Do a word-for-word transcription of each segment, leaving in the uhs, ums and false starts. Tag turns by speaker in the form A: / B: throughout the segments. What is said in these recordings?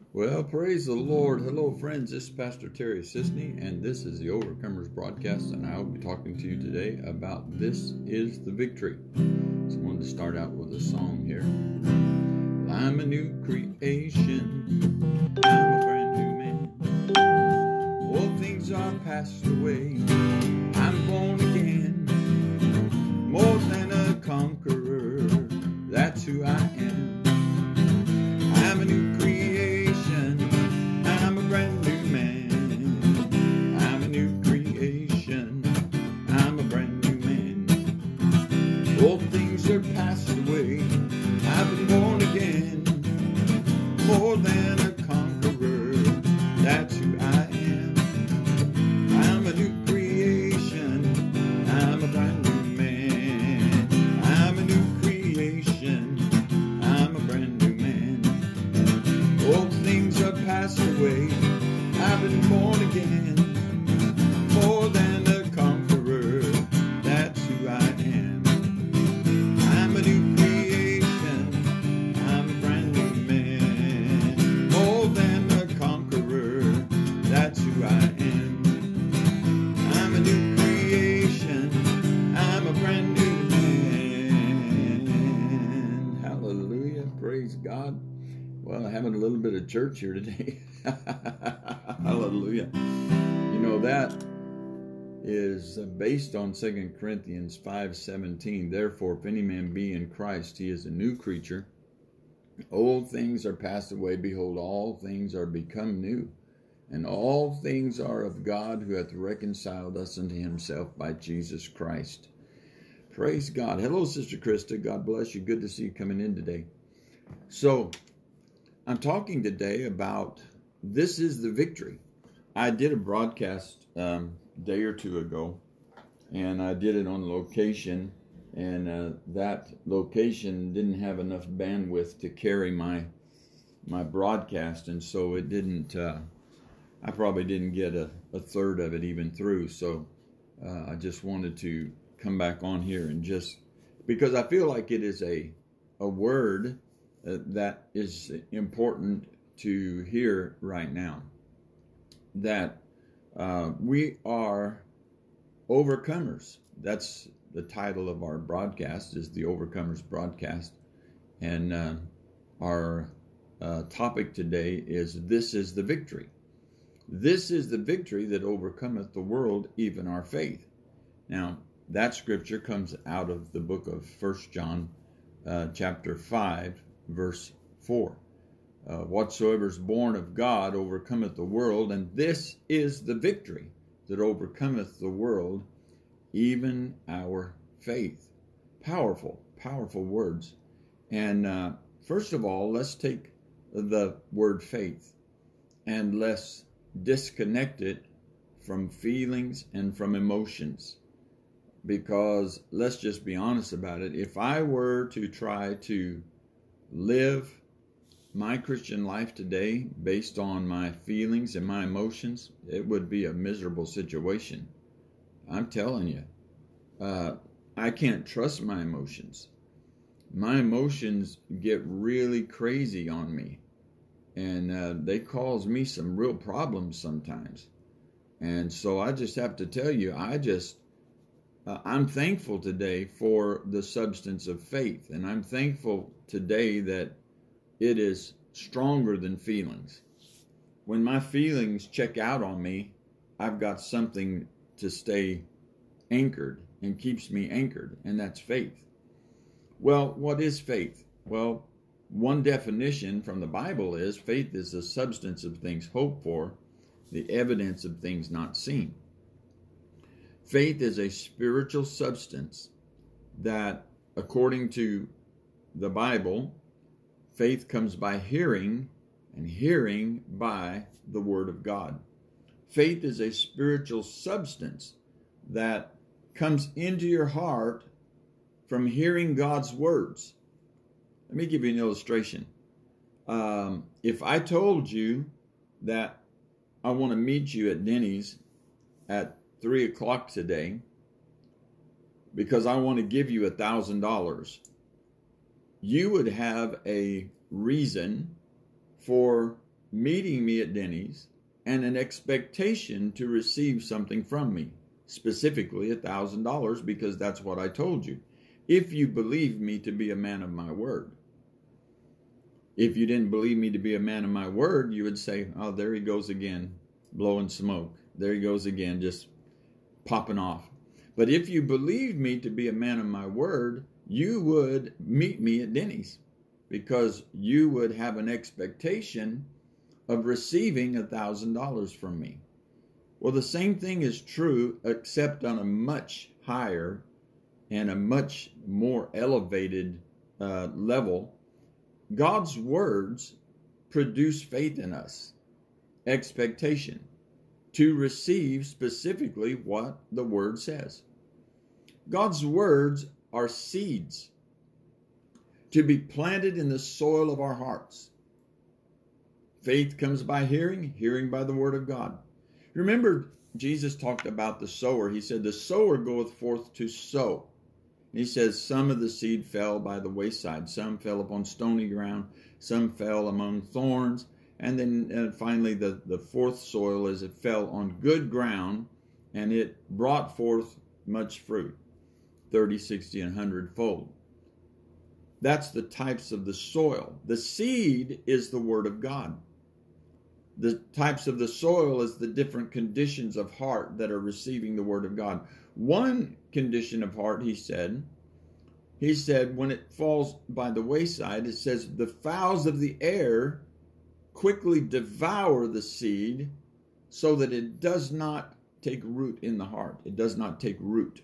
A: Well, praise the Lord. Hello, friends. This is Pastor Terry Sisney, and this is the Overcomers broadcast, and I will be talking to you today about This is the Victory. So I wanted to start out with a song here. I'm a new creation. I'm a brand new man. All things are passed away. I'm born again. More than a conqueror. That's who I am. I'm a new creation. I'm a brand new man. I'm a new creation. I'm a brand new man. Old things are passed away. I've been born again. More than a conqueror. That's who I am. I'm a new creation. I'm a brand new man. I'm a new creation. I'm a brand new man. Old things are passed away. I've been born again. More than a conqueror. That's who I am. I'm a new creation. I'm a brand new man. More than a conqueror. That's who I am. I'm a new creation. I'm a brand new man. Hallelujah. Praise God. Well, I'm having a little bit of church here today. Hallelujah. You know, that is based on Second Corinthians five seventeen. Therefore, if any man be in Christ, he is a new creature. Old things are passed away. Behold, all things are become new. And all things are of God, who hath reconciled us unto himself by Jesus Christ. Praise God. Hello, Sister Krista. God bless you. Good to see you coming in today. So, I'm talking today about This is the Victory. I did a broadcast um, a day or two ago, and I did it on location, and uh, that location didn't have enough bandwidth to carry my my broadcast, and so it didn't, uh, I probably didn't get a, a third of it even through, so uh, I just wanted to come back on here and just, because I feel like it is a, a word Uh, that is important to hear right now, that uh, we are overcomers. That's the title of our broadcast, is the Overcomers broadcast, and uh, our uh, topic today is This is the Victory. This is the victory that overcometh the world, even our faith. Now, that scripture comes out of the book of First John uh, chapter five, verse four. Uh, whatsoever is born of God overcometh the world, and this is the victory that overcometh the world, even our faith. Powerful, powerful words. And uh, first of all, let's take the word faith and let's disconnect it from feelings and from emotions. Because let's just be honest about it. If I were to try to live my Christian life today based on my feelings and my emotions, it would be a miserable situation. I'm telling you, uh, I can't trust my emotions. My emotions get really crazy on me, and uh, they cause me some real problems sometimes. And so I just have to tell you, I just Uh, I'm thankful today for the substance of faith, and I'm thankful today that it is stronger than feelings. When my feelings check out on me, I've got something to stay anchored and keeps me anchored, and that's faith. Well, what is faith? Well, one definition from the Bible is faith is the substance of things hoped for, the evidence of things not seen. Faith is a spiritual substance that, according to the Bible, faith comes by hearing, and hearing by the Word of God. Faith is a spiritual substance that comes into your heart from hearing God's words. Let me give you an illustration. Um, if I told you that I want to meet you at Denny's at three o'clock today because I want to give you a thousand dollars, you would have a reason for meeting me at Denny's and an expectation to receive something from me, specifically a thousand dollars, because that's what I told you. If you believe me to be a man of my word. If you didn't believe me to be a man of my word, you would say, oh, there he goes again, blowing smoke. There he goes again, just popping off. But if you believed me to be a man of my word, you would meet me at Denny's, because you would have an expectation of receiving a thousand dollars from me. Well, the same thing is true, except on a much higher and a much more elevated uh, level. God's words produce faith in us, expectation to receive specifically what the word says. God's words are seeds to be planted in the soil of our hearts. Faith comes by hearing, hearing by the word of God. Remember, Jesus talked about the sower. He said, the sower goeth forth to sow. He says, some of the seed fell by the wayside, some fell upon stony ground, some fell among thorns, and then uh, finally the, the fourth soil is it fell on good ground, and it brought forth much fruit, thirty, sixty, and one hundred fold. That's the types of the soil. The seed is the word of God. The types of the soil is the different conditions of heart that are receiving the word of God. One condition of heart, he said, he said, when it falls by the wayside, it says, the fowls of the air quickly devour the seed so that it does not take root in the heart. It does not take root.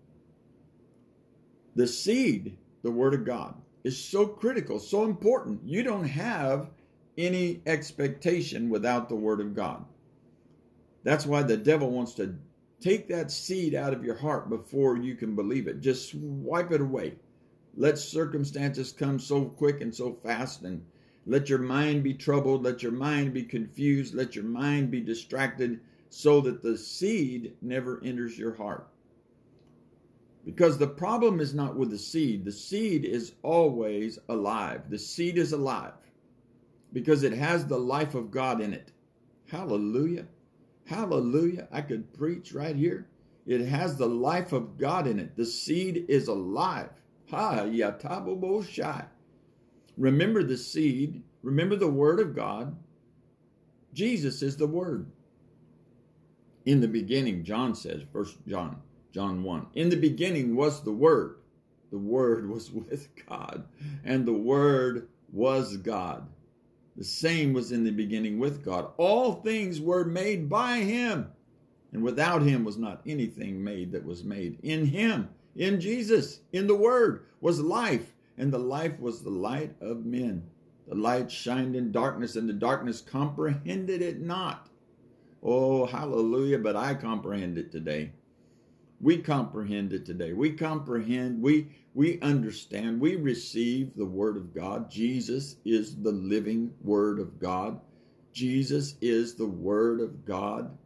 A: The seed, the word of God, is so critical, so important. You don't have any expectation without the word of God. That's why the devil wants to take that seed out of your heart before you can believe it. Just wipe it away. Let circumstances come so quick and so fast, and let your mind be troubled. Let your mind be confused. Let your mind be distracted so that the seed never enters your heart. Because the problem is not with the seed. The seed is always alive. The seed is alive because it has the life of God in it. Hallelujah. Hallelujah. I could preach right here. It has the life of God in it. The seed is alive. Ha, yatabobo shai. Remember the seed. Remember the word of God. Jesus is the word. In the beginning, John says, First John, John one. In the beginning was the word. The word was with God, and the word was God. The same was in the beginning with God. All things were made by him, and without him was not anything made that was made. In him, in Jesus, in the word, was life, and the life was the light of men. The light shined in darkness, and the darkness comprehended it not. Oh, hallelujah, but I comprehend it today. We comprehend it today. We comprehend, we, we understand, we receive the word of God. Jesus is the living word of God. Jesus is the word of God.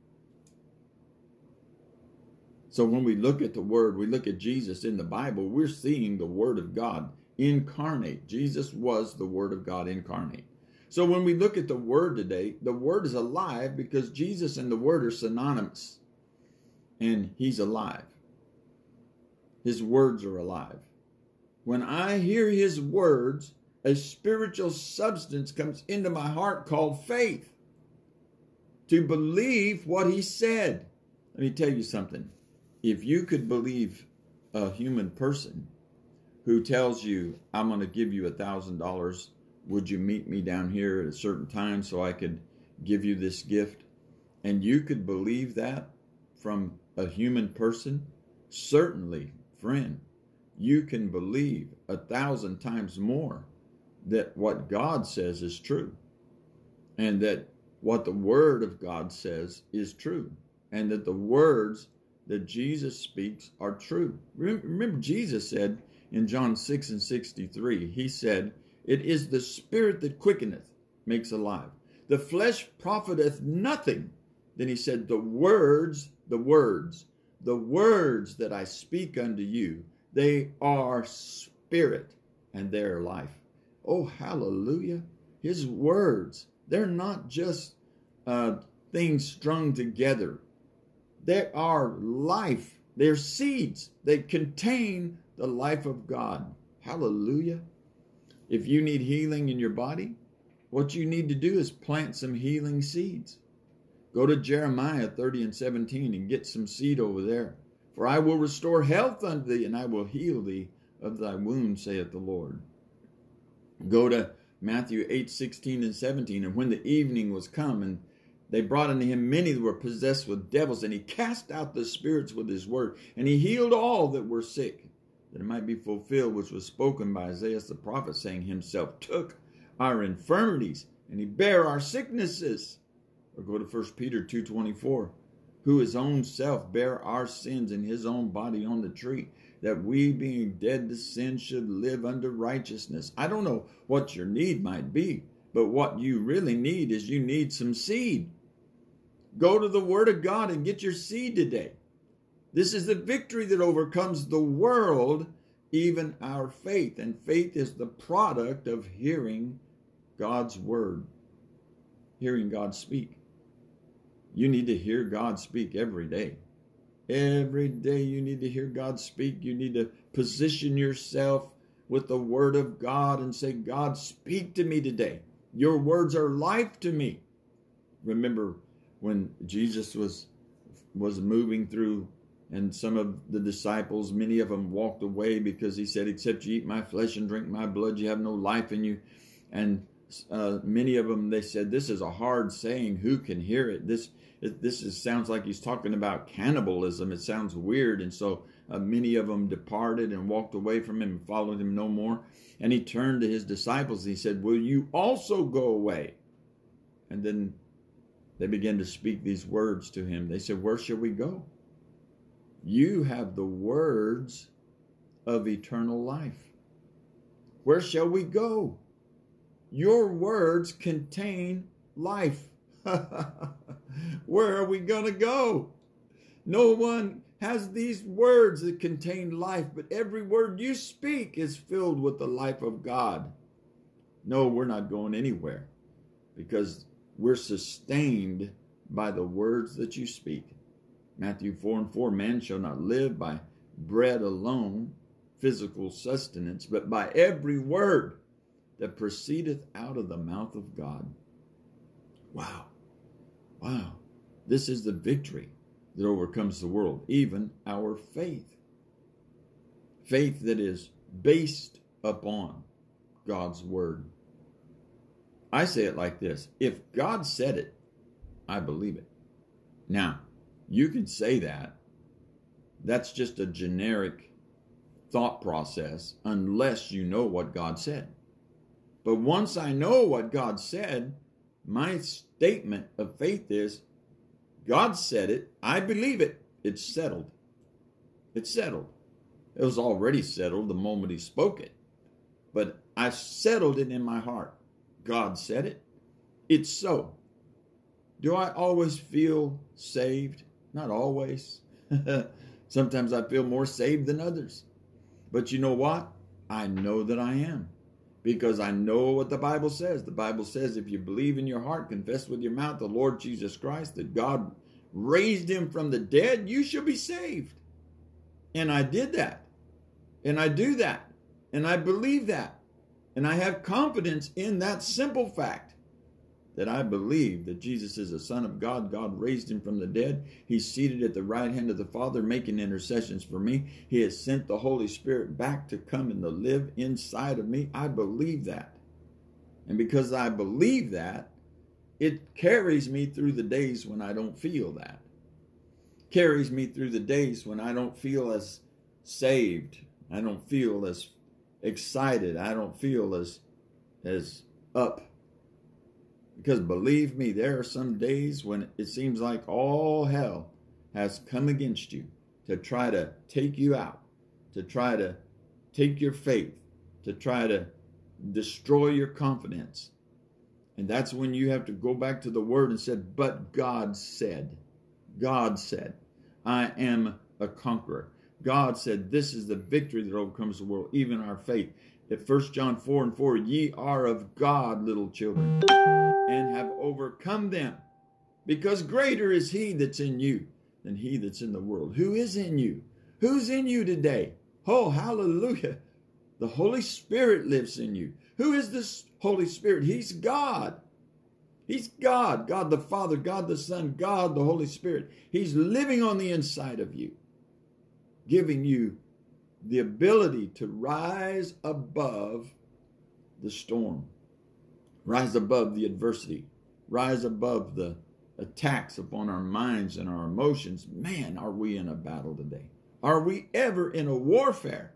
A: So when we look at the word, we look at Jesus in the Bible, we're seeing the word of God incarnate. Jesus was the word of God incarnate. So when we look at the word today, the word is alive because Jesus and the word are synonymous. And he's alive. His words are alive. When I hear his words, a spiritual substance comes into my heart called faith. To believe what he said. Let me tell you something. If you could believe a human person who tells you, I'm going to give you a thousand dollars, would you meet me down here at a certain time so I could give you this gift? And you could believe that from a human person? Certainly, friend, you can believe a thousand times more that what God says is true, and that what the word of God says is true, and that the words that Jesus speaks are true. Remember, Jesus said in John six and sixty-three, he said, it is the spirit that quickeneth, makes alive. The flesh profiteth nothing. Then he said, the words, the words, the words that I speak unto you, they are spirit and they are life. Oh, hallelujah. His words They're not just uh, things strung together. They are life. They're seeds. They contain the life of God. Hallelujah. If you need healing in your body, what you need to do is plant some healing seeds. Go to Jeremiah thirty and seventeen and get some seed over there. For I will restore health unto thee, and I will heal thee of thy wounds, saith the Lord. Go to Matthew eight, sixteen and seventeen. And when the evening was come, and they brought unto him many that were possessed with devils, and he cast out the spirits with his word, and he healed all that were sick, that it might be fulfilled which was spoken by Isaiah the prophet, saying, himself took our infirmities, and he bare our sicknesses. Or go to First Peter two twenty-four, who his own self bare our sins in his own body on the tree, that we being dead to sin should live unto righteousness. I don't know what your need might be, but what you really need is you need some seed. Go to the Word of God and get your seed today. This is the victory that overcomes the world, even our faith. And faith is the product of hearing God's Word, hearing God speak. You need to hear God speak every day. Every day you need to hear God speak. You need to position yourself with the Word of God and say, God, speak to me today. Your words are life to me. Remember when Jesus was, was moving through, and some of the disciples, many of them walked away because he said, except you eat my flesh and drink my blood, you have no life in you. And uh, many of them, they said, this is a hard saying. Who can hear it? This it, this is, sounds like he's talking about cannibalism. It sounds weird. And so uh, many of them departed and walked away from him and followed him no more. And he turned to his disciples. He said, will you also go away? And then they began to speak these words to him. They said, where shall we go? You have the words of eternal life. Where shall we go? Your words contain life. Where are we going to go? No one has these words that contain life, but every word you speak is filled with the life of God. No, we're not going anywhere because we're sustained by the words that you speak. Matthew four and four, man shall not live by bread alone, physical sustenance, but by every word that proceedeth out of the mouth of God. Wow. Wow. This is the victory that overcomes the world, even our faith. Faith that is based upon God's word. I say it like this. If God said it, I believe it. Now, you can say that. That's just a generic thought process unless you know what God said. But once I know what God said, my statement of faith is, God said it, I believe it, it's settled. It's settled. It was already settled the moment he spoke it. But I settled it in my heart. God said it. It's so. Do I always feel saved? Not always. Sometimes I feel more saved than others. But you know what? I know that I am. Because I know what the Bible says. The Bible says if you believe in your heart, confess with your mouth the Lord Jesus Christ, that God raised him from the dead, you shall be saved. And I did that. And I do that. And I believe that. And I have confidence in that simple fact that I believe that Jesus is the Son of God. God raised him from the dead. He's seated at the right hand of the Father making intercessions for me. He has sent the Holy Spirit back to come and to live inside of me. I believe that. And because I believe that, it carries me through the days when I don't feel that. Carries me through the days when I don't feel as saved. I don't feel as excited. I don't feel as, as up. Because believe me, there are some days when it seems like all hell has come against you to try to take you out, to try to take your faith, to try to destroy your confidence. And that's when you have to go back to the Word and say, but God said, God said, I am a conqueror. God said, this is the victory that overcomes the world, even our faith. At First John four and four, ye are of God, little children, and have overcome them, because greater is he that's in you than he that's in the world. Who is in you? Who's in you today? Oh, hallelujah. The Holy Spirit lives in you. Who is this Holy Spirit? He's God. He's God. God the Father, God the Son, God the Holy Spirit. He's living on the inside of you, giving you the ability to rise above the storm, rise above the adversity, rise above the attacks upon our minds and our emotions. Man, are we in a battle today? Are we ever in a warfare?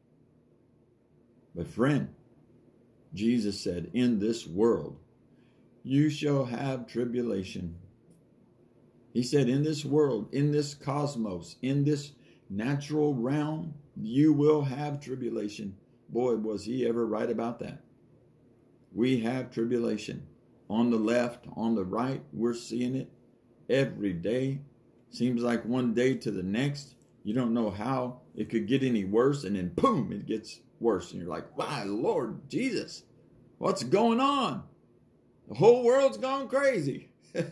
A: But friend, Jesus said, in this world, you shall have tribulation. He said, in this world, in this cosmos, in this natural realm, you will have tribulation. Boy, was he ever right about that. We have tribulation. On the left, on the right, we're seeing it every day. Seems like one day to the next. You don't know how it could get any worse, and then boom, it gets worse. And you're like, why, Lord Jesus, what's going on? The whole world's gone crazy.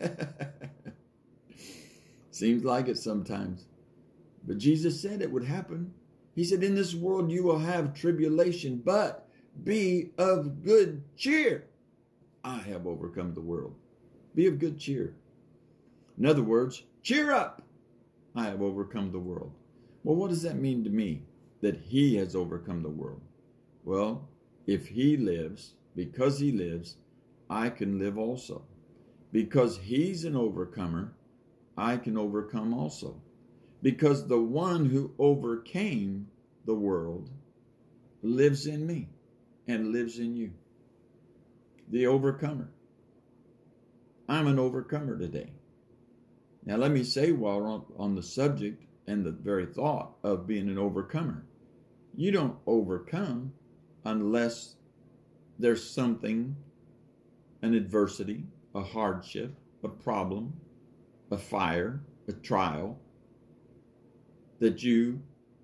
A: Seems like it sometimes. But Jesus said it would happen. He said, in this world you will have tribulation, but be of good cheer. I have overcome the world. Be of good cheer. In other words, cheer up. I have overcome the world. Well, what does that mean to me? That he has overcome the world. Well, if he lives, because he lives, I can live also. Because he's an overcomer, I can overcome also. Because the one who overcame the world lives in me and lives in you. The overcomer. I'm an overcomer today. Now let me say, while we're on, on the subject and the very thought of being an overcomer, you don't overcome unless there's something, an adversity, a hardship, a problem, a fire, a trial, that you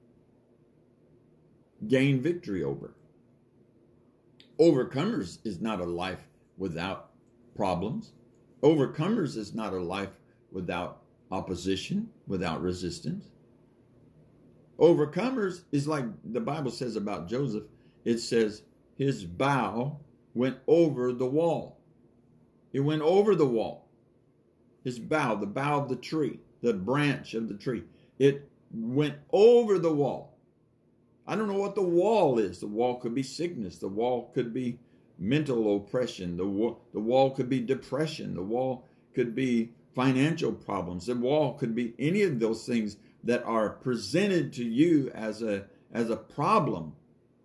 A: gain victory over. Overcomers is not a life without problems. Overcomers is not a life without opposition, without resistance. Overcomers is like the Bible says about Joseph. It says his bow went over the wall. It went over the wall. His bow, the bough of the tree, the branch of the tree, it went over the wall. I don't know what the wall is. The wall could be sickness. The wall could be mental oppression. The wall, the wall could be depression. The wall could be financial problems. The wall could be any of those things that are presented to you as a, as a problem,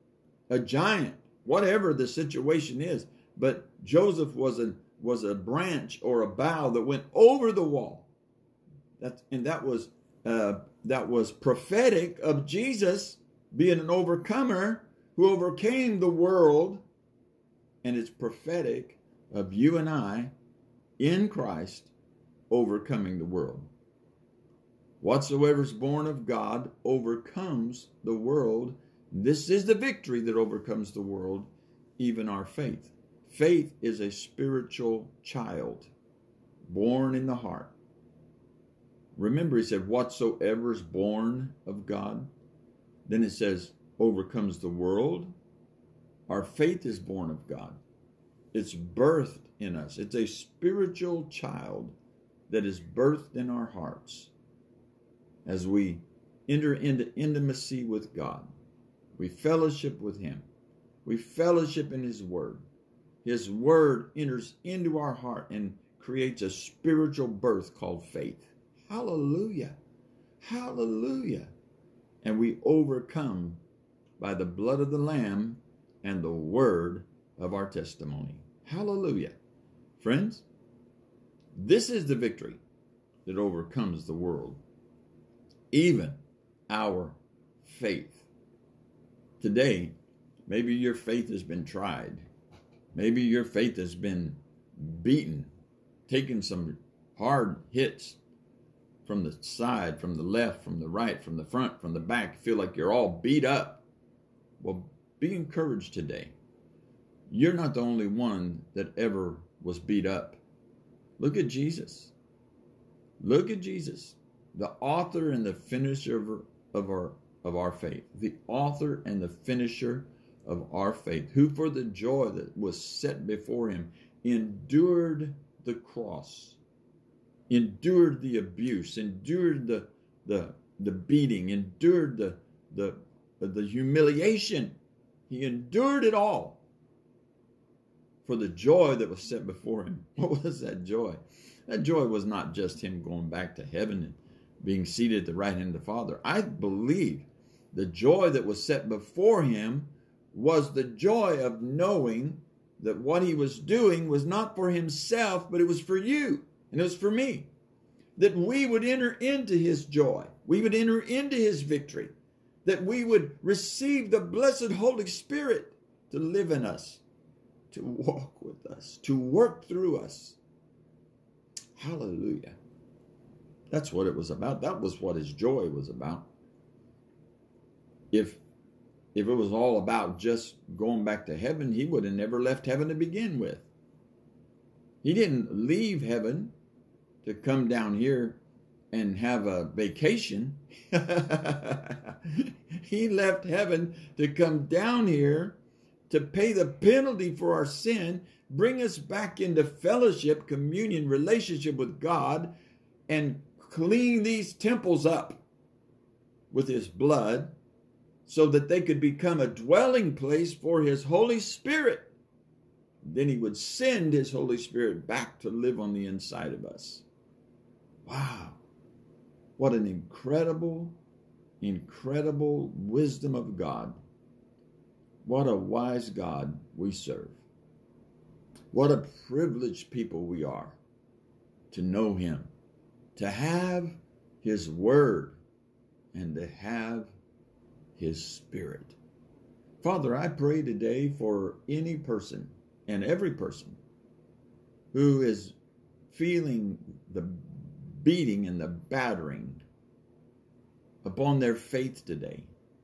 A: a giant, whatever the situation is. But Joseph was a, was a branch or a bough that went over the wall. That, and that was, uh, that was prophetic of Jesus being an overcomer who overcame the world. And it's prophetic of you and I in Christ overcoming the world. Whatsoever is born of God overcomes the world. This is the victory that overcomes the world, even our faith. Faith is a spiritual child born in the heart. Remember, he said, whatsoever is born of God. Then it says, overcomes the world. Our faith is born of God. It's birthed in us. It's a spiritual child that is birthed in our hearts. As we enter into intimacy with God, we fellowship with him. We fellowship in his word. His word enters into our heart and creates a spiritual birth called faith. Hallelujah. Hallelujah. And we overcome by the blood of the Lamb and the word of our testimony. Hallelujah. Friends, this is the victory that overcomes the world, even our faith. Today, maybe your faith has been tried. Maybe your faith has been beaten, taken some hard hits from the side, from the left, from the right, from the front, from the back. You feel like you're all beat up. Well, be encouraged today. You're not the only one that ever was beat up. Look at Jesus. Look at Jesus, the author and the finisher of, of our of our faith. The author and the finisher of our faith, who for the joy that was set before him endured the cross, endured the abuse, endured the the the beating, endured the the the humiliation. He endured it all for the joy that was set before him. What was that joy? That joy was not just him going back to heaven and being seated at the right hand of the Father. I believe the joy that was set before him was the joy of knowing that what he was doing was not for himself, but it was for you, and it was for me. That we would enter into his joy. We would enter into his victory. That we would receive the blessed Holy Spirit to live in us, to walk with us, to work through us. Hallelujah. That's what it was about. That was what his joy was about. If, if it was all about just going back to heaven, he would have never left heaven to begin with. He didn't leave heaven to come down here and have a vacation. He left heaven to come down here to pay the penalty for our sin, bring us back into fellowship, communion, relationship with God, and clean these temples up with his blood so that they could become a dwelling place for his Holy Spirit. Then he would send his Holy Spirit back to live on the inside of us. Wow. What an incredible, incredible wisdom of God. What a wise God we serve. What a privileged people we are to know him, to have his word, and to have his Spirit. Father, I pray today for any person and every person who is feeling the beating and the battering upon their faith today.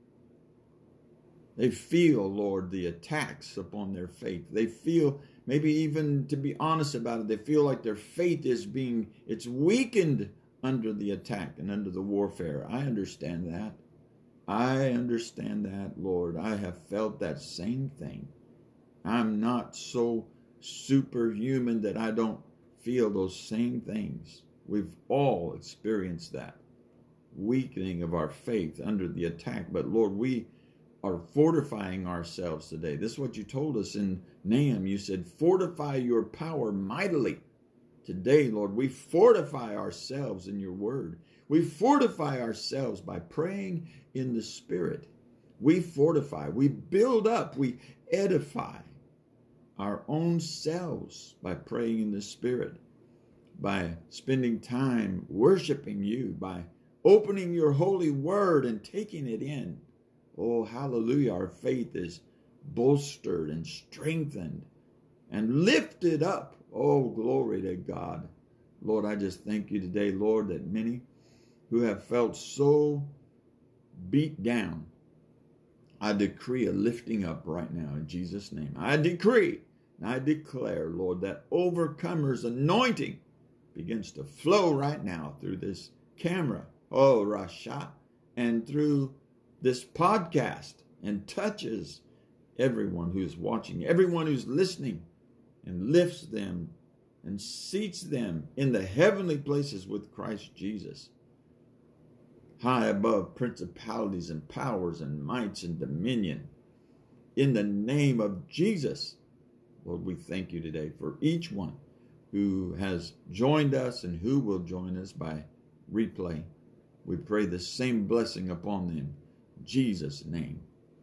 A: They feel, Lord, the attacks upon their faith. They feel, maybe even to be honest about it, they feel like their faith is being, it's weakened under the attack and under the warfare. I understand that. I understand that, Lord. I have felt that same thing. I'm not so superhuman that I don't feel those same things. We've all experienced that weakening of our faith under the attack. But Lord, we are fortifying ourselves today. This is what you told us in Nahum. You said, fortify your power mightily. Today, Lord, we fortify ourselves in your word. We fortify ourselves by praying in the Spirit. We fortify, we build up, we edify our own selves by praying in the Spirit, by spending time worshiping you, by opening your holy word and taking it in. Oh, hallelujah. Our faith is bolstered and strengthened and lifted up. Oh, glory to God. Lord, I just thank you today, Lord, that many who have felt so beat down, I decree a lifting up right now in Jesus' name. I decree and I declare, Lord, that overcomer's anointing begins to flow right now through this camera, oh, Rasha, and through this podcast, and touches everyone who's watching, everyone who's listening, and lifts them and seats them in the heavenly places with Christ Jesus, high above principalities and powers and mights and dominion. In the name of Jesus, Lord, we thank you today for each one who has joined us and who will join us by replay. We pray the same blessing upon them. In Jesus' name,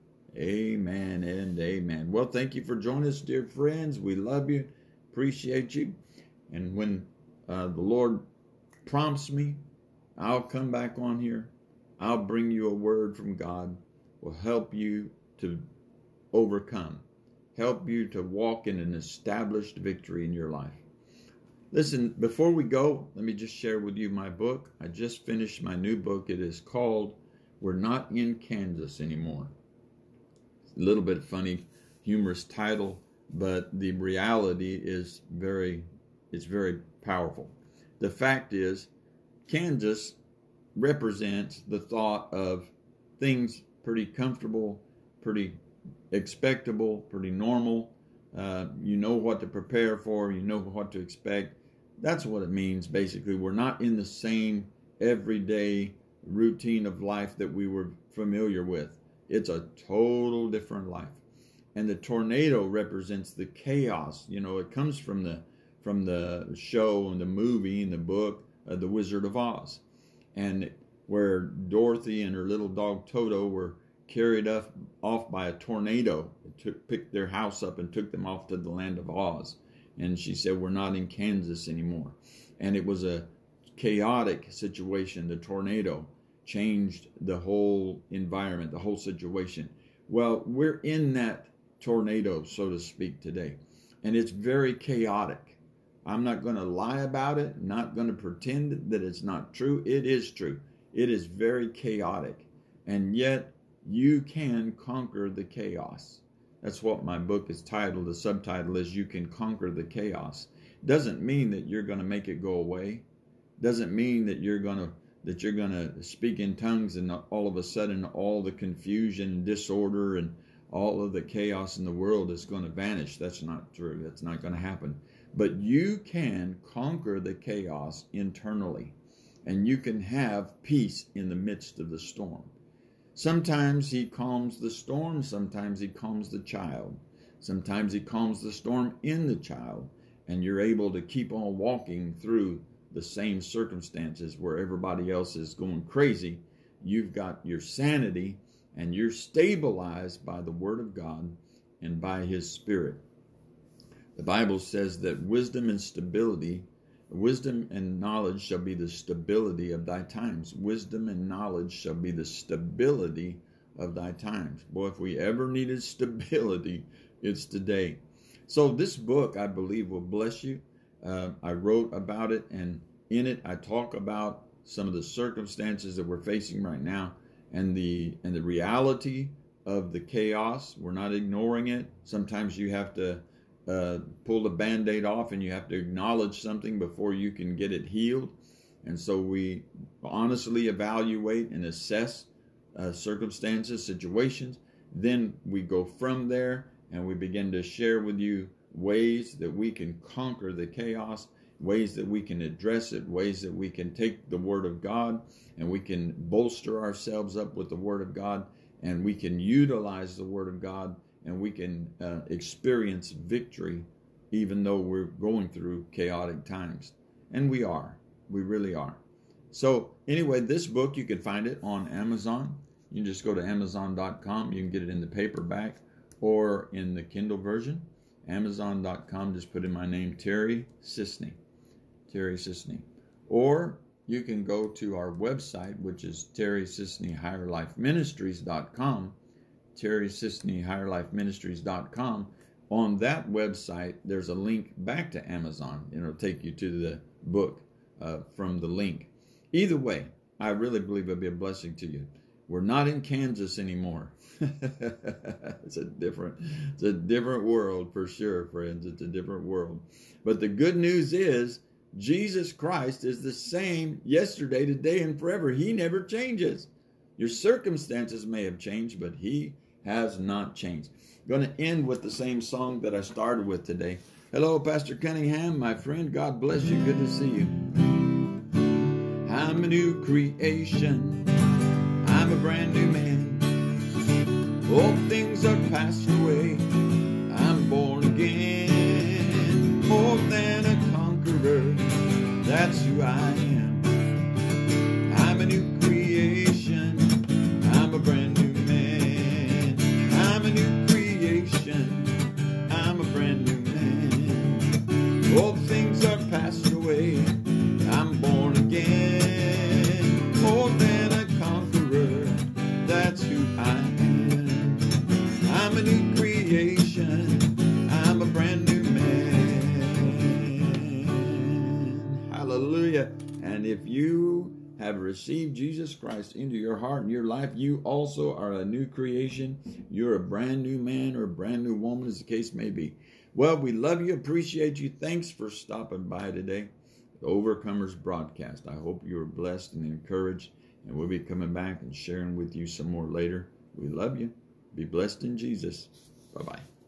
A: amen and amen. Well, thank you for joining us, dear friends. We love you, appreciate you. And when uh, the Lord prompts me, I'll come back on here. I'll bring you a word from God. Will help you to overcome, help you to walk in an established victory in your life. Listen, before we go, let me just share with you my book. I just finished my new book. It is called We're Not in Kansas Anymore. It's a little bit funny, humorous title, but the reality is very it's very powerful. The fact is, Kansas represents the thought of things pretty comfortable, pretty expectable, pretty normal. Uh, you know what to prepare for. You know what to expect. That's what it means, basically. We're not in the same everyday routine of life that we were familiar with. It's a total different life. And the tornado represents the chaos. You know, it comes from the from the show and the movie and the book, uh, The Wizard of Oz. And where Dorothy and her little dog Toto were carried off, off by a tornado. It took, picked their house up and took them off to the land of Oz. And she said, we're not in Kansas anymore. And it was a chaotic situation. The tornado changed the whole environment, the whole situation. Well, we're in that tornado, so to speak, today. And it's very chaotic. I'm not going to lie about it, not going to pretend that it's not true. It is true. It is very chaotic. And yet, you can conquer the chaos. That's what my book is titled. The subtitle is You Can Conquer the Chaos. Doesn't mean that you're going to make it go away. Doesn't mean that you're going to that you're going to speak in tongues and all of a sudden all the confusion, disorder, and all of the chaos in the world is going to vanish. That's not true. That's not going to happen. But you can conquer the chaos internally, and you can have peace in the midst of the storm. Sometimes he calms the storm. Sometimes he calms the child. Sometimes he calms the storm in the child, and you're able to keep on walking through the same circumstances where everybody else is going crazy. You've got your sanity, and you're stabilized by the Word of God and by His Spirit. The Bible says that wisdom and stability, wisdom and knowledge shall be the stability of thy times. Wisdom and knowledge shall be the stability of thy times. Boy, if we ever needed stability, it's today. So this book, I believe, will bless you. Uh, I wrote about it, and in it I talk about some of the circumstances that we're facing right now, and the and the reality of the chaos. We're not ignoring it. Sometimes you have to uh, pull the Band-Aid off, and you have to acknowledge something before you can get it healed. And so we honestly evaluate and assess uh, circumstances, situations. Then we go from there, and we begin to share with you ways that we can conquer the chaos, ways that we can address it, ways that we can take the Word of God and we can bolster ourselves up with the Word of God, and we can utilize the Word of God, and we can uh, experience victory even though we're going through chaotic times. And we are. We really are. So anyway, this book, you can find it on Amazon. You can just go to amazon dot com. You can get it in the paperback or in the Kindle version. amazon dot com, just put in my name, Terry Sisney. Terry Sisney. Or you can go to our website, which is Terry Sisney Higher Life Ministries dot com. Terry Sisney Higher Life Ministries dot com. On that website, there's a link back to Amazon. It'll take you to the book uh, from the link. Either way, I really believe it'll be a blessing to you. We're not in Kansas anymore. It's a different, it's a different world for sure, friends. It's a different world. But the good news is Jesus Christ is the same yesterday, today, and forever. He never changes. Your circumstances may have changed, but He has not changed. I'm going to end with the same song that I started with today. Hello, Pastor Cunningham, my friend. God bless you. Good to see you. I'm a new creation. I'm a brand new man. All things are passed away. I'm born again. More than a conqueror. That's who I am. I'm a new creation. I'm a brand new man. I'm a new creation. I'm a brand new man. All things are passed away. I'm born again. More than a conqueror. That's who I am. I'm a new creation. I'm a brand new man. Hallelujah. And if you have received Jesus Christ into your heart and your life, you also are a new creation. You're a brand new man or a brand new woman, as the case may be. Well, we love you, appreciate you. Thanks for stopping by today. The Overcomers broadcast. I hope you are blessed and encouraged, and we'll be coming back and sharing with you some more later. We love you. Be blessed in Jesus. Bye-bye.